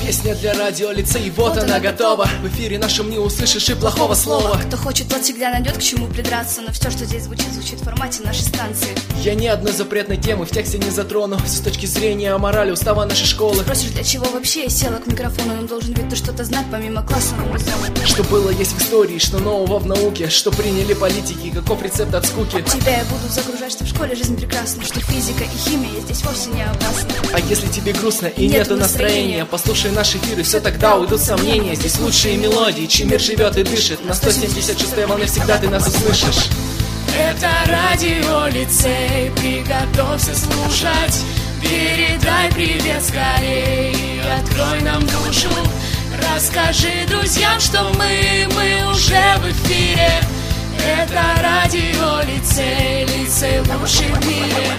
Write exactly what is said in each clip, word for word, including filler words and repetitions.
Песня для радио лицей, вот, вот она готова. В эфире нашем не услышишь и плохого слова. Кто хочет, тот всегда найдет к чему придраться. Но все, что здесь звучит, звучит в формате нашей станции. Я ни одной запретной темы в тексте не затрону. С точки зрения морали, устава нашей школы. Ты спросишь, для чего вообще я села к микрофону? Но должен ведь ты что-то знать помимо классового зона. Что было есть в истории, что нового в науке. Что приняли политики, каков рецепт от скуки. Тебя я буду загружать, что в школе жизнь прекрасна. Что физика и химия здесь вовсе не опасны. А если тебе грустно и нету, нету настроения, послушай наш эфир, и все тогда уйдут сомнения. Здесь лучшие мелодии, чем мир живет и дышит. На сто семьдесят шестой волне всегда ты нас услышишь. Это радио лицей, приготовься слушать. Передай привет скорей, открой нам душу. Расскажи друзьям, что мы, мы уже в эфире. Это радио лицей, лицей лучший в мире.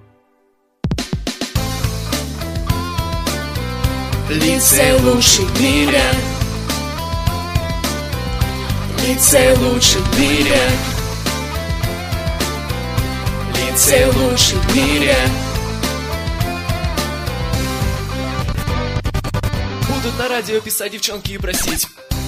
Лицей лучший в мире. Лицей лучший в мире. Лицей лучший в мире. Будут на радио писать девчонки и просить: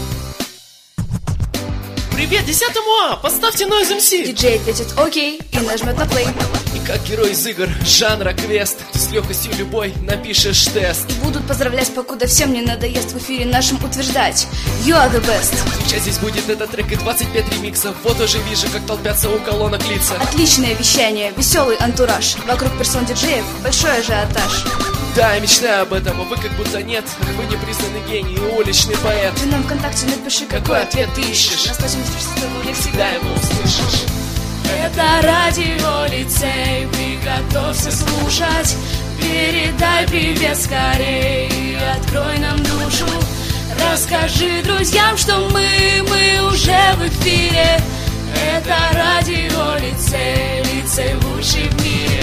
привет десятому А, поставьте Noise эм си. Диджей ответит окей и нажмет на плей. И как герой из игр жанра квест, ты с легкостью любой напишешь тест. И будут поздравлять, покуда всем не надоест в эфире нашим утверждать: You are the best. Звучать здесь будет этот трек и двадцать пять ремиксов. Вот уже вижу, как толпятся у колонок лица. Отличное вещание, веселый антураж. Вокруг персон диджеев большой ажиотаж. Да, я мечтаю об этом, а вы как будто нет. Вы не признанный гений и уличный поэт. Ты нам ВКонтакте напиши, какой, какой ответ ты ищешь. На сто семьдесят шестой волне всегда его услышишь. Это радио лицей, приготовься слушать. Передай привет скорей, открой нам душу. Расскажи друзьям, что мы, мы уже в эфире. Это радио лицей, лицей лучший в мире.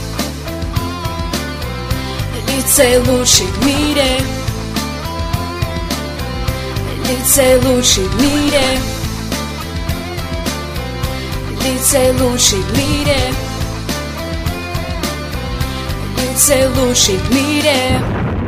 Лицей лучший в мире. Лицей лучший в мире. Лицей лучший в мире. Лицей лучший в мире.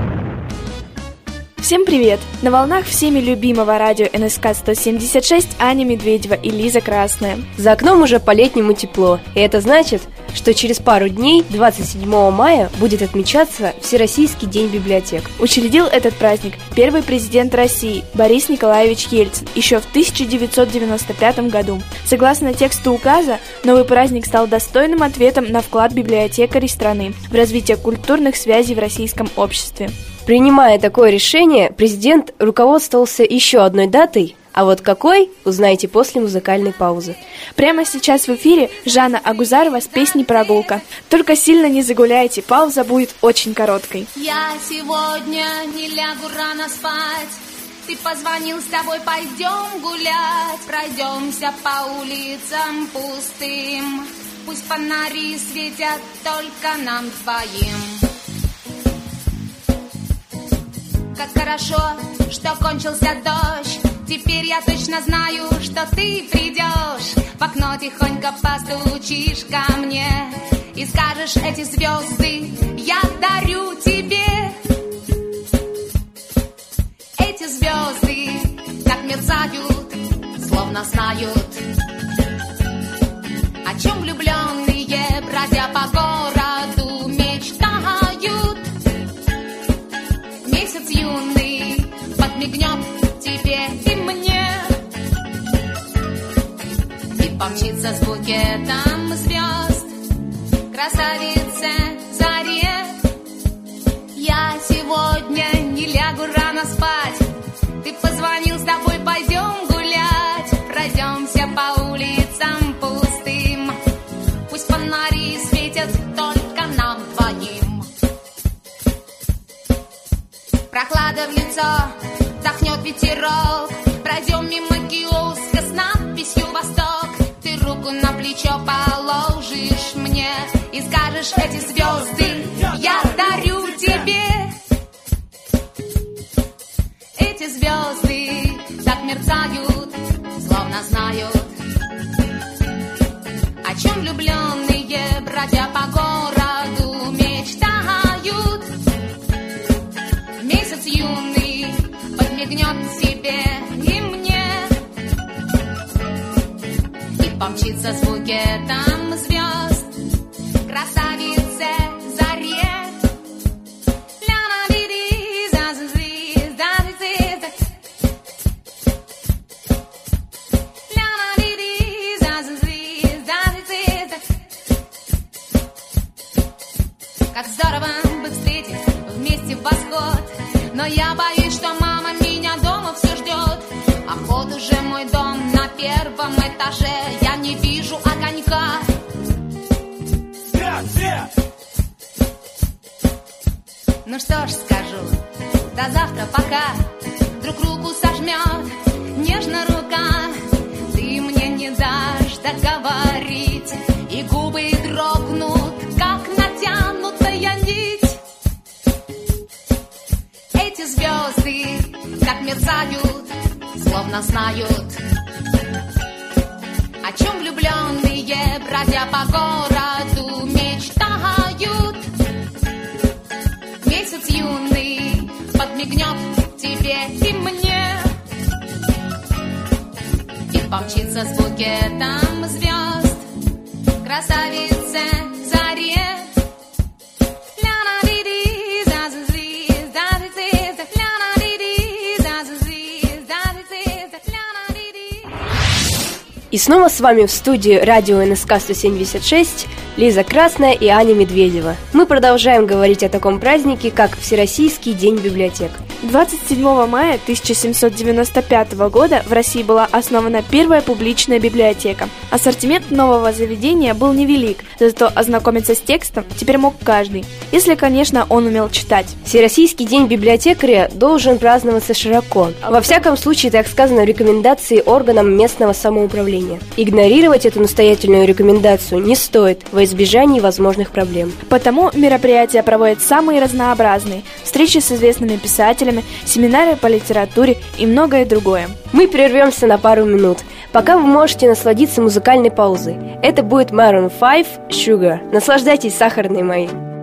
Всем привет! На волнах всеми любимого радио эн эс ка сто семьдесят шесть Аня Медведева и Лиза Красная. За окном уже по-летнему тепло, и это значит, что через пару дней, двадцать седьмого мая, будет отмечаться Всероссийский день библиотек. Учредил этот праздник первый президент России Борис Николаевич Ельцин еще в тысяча девятьсот девяносто пятом году. Согласно тексту указа, новый праздник стал достойным ответом на вклад библиотекарей страны в развитие культурных связей в российском обществе. Принимая такое решение, президент руководствовался еще одной датой, а вот какой, узнаете после музыкальной паузы. Прямо сейчас в эфире Жанна Агузарова с песней «Прогулка». Только сильно не загуляйте, пауза будет очень короткой. Я сегодня не лягу рано спать. Ты позвонил, с тобой пойдем гулять. Пройдемся по улицам пустым. Пусть фонари светят только нам двоим. Как хорошо, что кончился дождь. Теперь я точно знаю, что ты придешь. В окно тихонько постучишь ко мне и скажешь: эти звезды я дарю тебе. Эти звезды так мерцают, словно знают, о чем влюбленные братья по городу мечтают. Месяц юный подмигнет тебе и мне и помчится с букетом звезд красавице заре. Я сегодня не лягу рано спать. Ты позвонил, с тобой пойдем гулять. Пройдемся по улицам пустым. Пусть фонари светят только нам двоим. Прохлада в лицо, дохнет ветерок. Пройдем мимо киоска с надписью «Восток». Ты руку на плечо положишь мне и скажешь: эти звезды я дарю тебе. Эти звезды так мерцают, словно знают, о чем влюбленные братья по городу мечтают. Месяц юный здорово бы встретить вместе восход. Но я боюсь, что мама меня дома все ждет. А вот уже мой дом на первом этаже. Я не вижу огонька. Свет, свет! Ну что ж скажу, до завтра, пока. Вдруг руку сожмет нежно рука. Ты мне не дашь договорить, и губы дрогнут, как натянутая нить. Эти звезды так мерцают, словно знают, о чем влюбленные братья по городу мечтают. Месяц юный подмигнет тебе и мне и помчится с букетом звезд красавице заре. И снова с вами в студии радио эн эс ка сто семьдесят шесть Лиза Красная и Аня Медведева. Мы продолжаем говорить о таком празднике, как Всероссийский день библиотек. двадцать седьмого мая тысяча семьсот девяносто пятого года в России была основана первая публичная библиотека. Ассортимент нового заведения был невелик, зато ознакомиться с текстом теперь мог каждый, если, конечно, он умел читать. Всероссийский день библиотекаря должен праздноваться широко. Во всяком случае, так сказано в рекомендации органам местного самоуправления. Игнорировать эту настоятельную рекомендацию не стоит во избежание возможных проблем. Потому мероприятия проводят самые разнообразные: встречи с известными писателями, семинары по литературе и многое другое. Мы прервемся на пару минут, пока вы можете насладиться музыкальной паузой. Это будет Maroon пять Sugar. Наслаждайтесь, сахарные мои.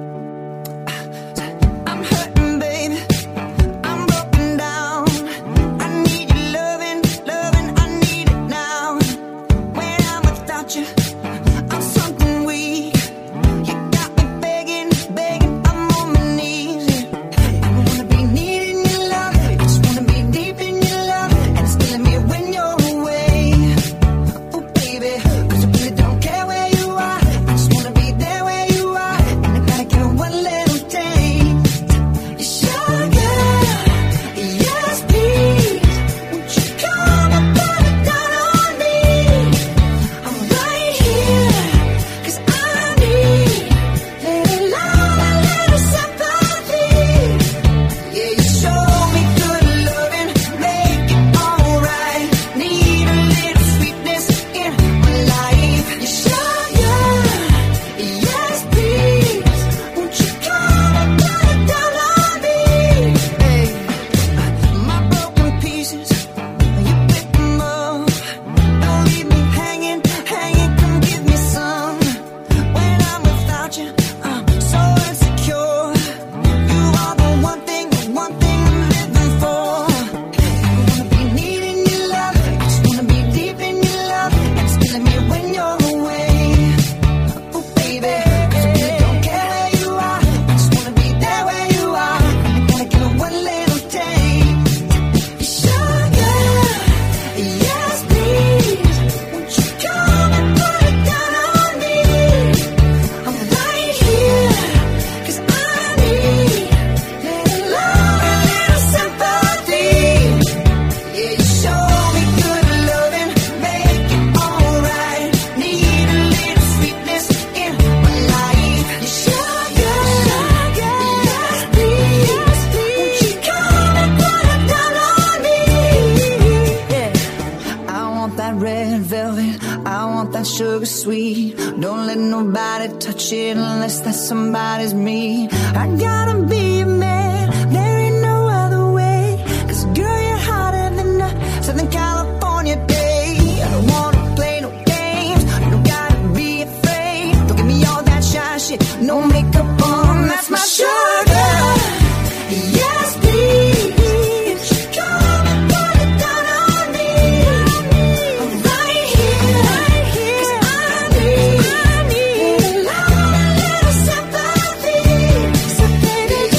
Sugar sweet, don't let nobody touch it unless that somebody's me. I gotta be a man, there ain't no other way. Cause girl, you're hotter than a Southern California day. I don't wanna play no games, you don't gotta be afraid. Don't give me all that shy shit, no makeup on, that's my sugar. Yes, please. Baby,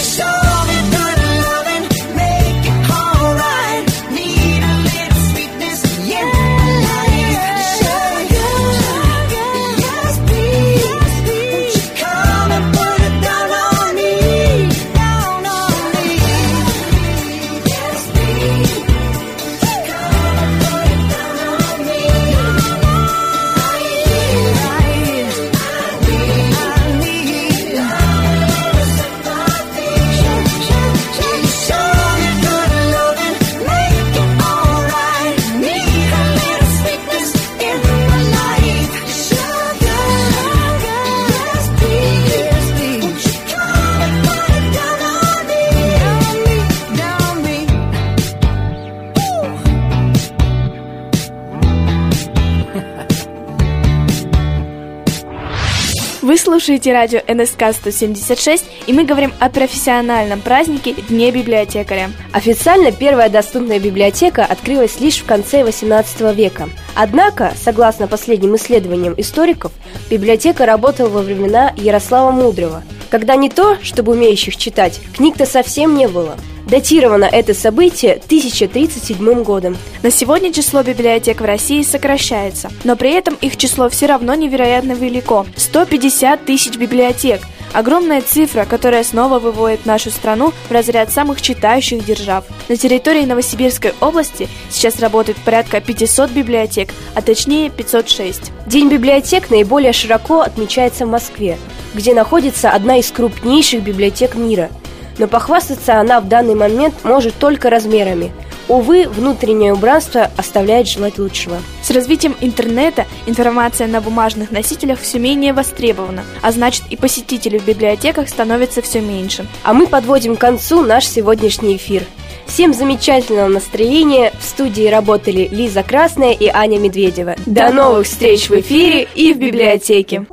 слушаете радио эн эс ка сто семьдесят шесть, и мы говорим о профессиональном празднике Дне библиотекаря. Официально первая доступная библиотека открылась лишь в конце восемнадцатого века. Однако, согласно последним исследованиям историков, библиотека работала во времена Ярослава Мудрого, когда не то, чтобы умеющих читать, книг-то совсем не было. Датировано это событие тысяча тридцать седьмым годом. На сегодня число библиотек в России сокращается, но при этом их число все равно невероятно велико – сто пятьдесят тысяч библиотек. Огромная цифра, которая снова выводит нашу страну в разряд самых читающих держав. На территории Новосибирской области сейчас работает порядка пятьсот библиотек, а точнее пятьсот шесть. День библиотек наиболее широко отмечается в Москве, где находится одна из крупнейших библиотек мира. Но похвастаться она в данный момент может только размерами. Увы, внутреннее убранство оставляет желать лучшего. С развитием интернета информация на бумажных носителях все менее востребована, а значит и посетителей в библиотеках становится все меньше. А мы подводим к концу наш сегодняшний эфир. Всем замечательного настроения. В студии работали Лиза Красная и Аня Медведева. До новых встреч в эфире и в библиотеке.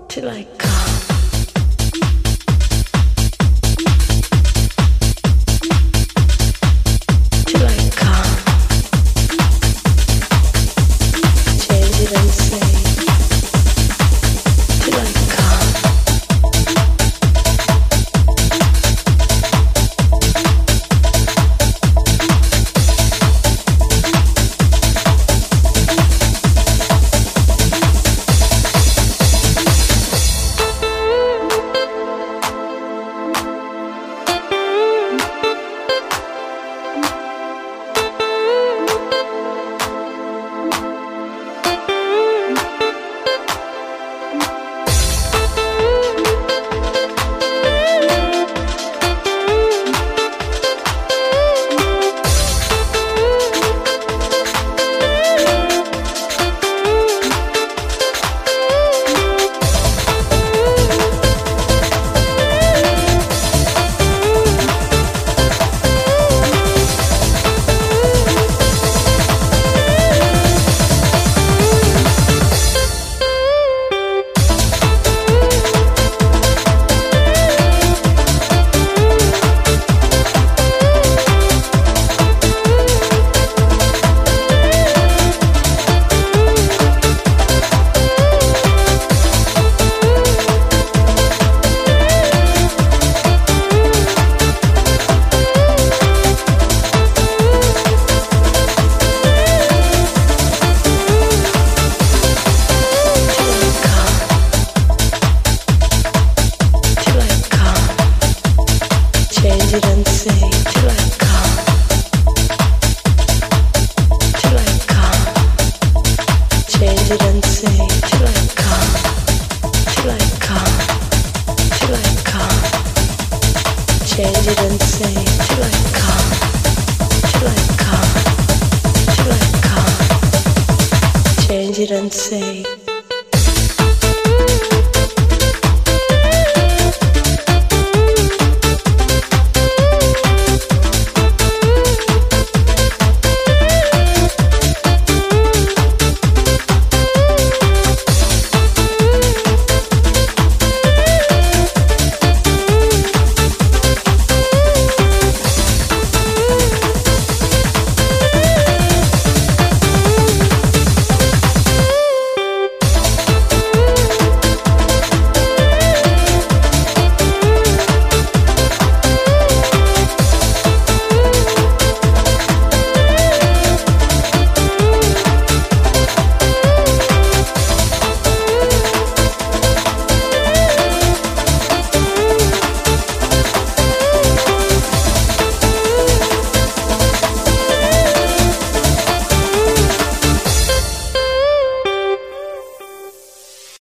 Change it and say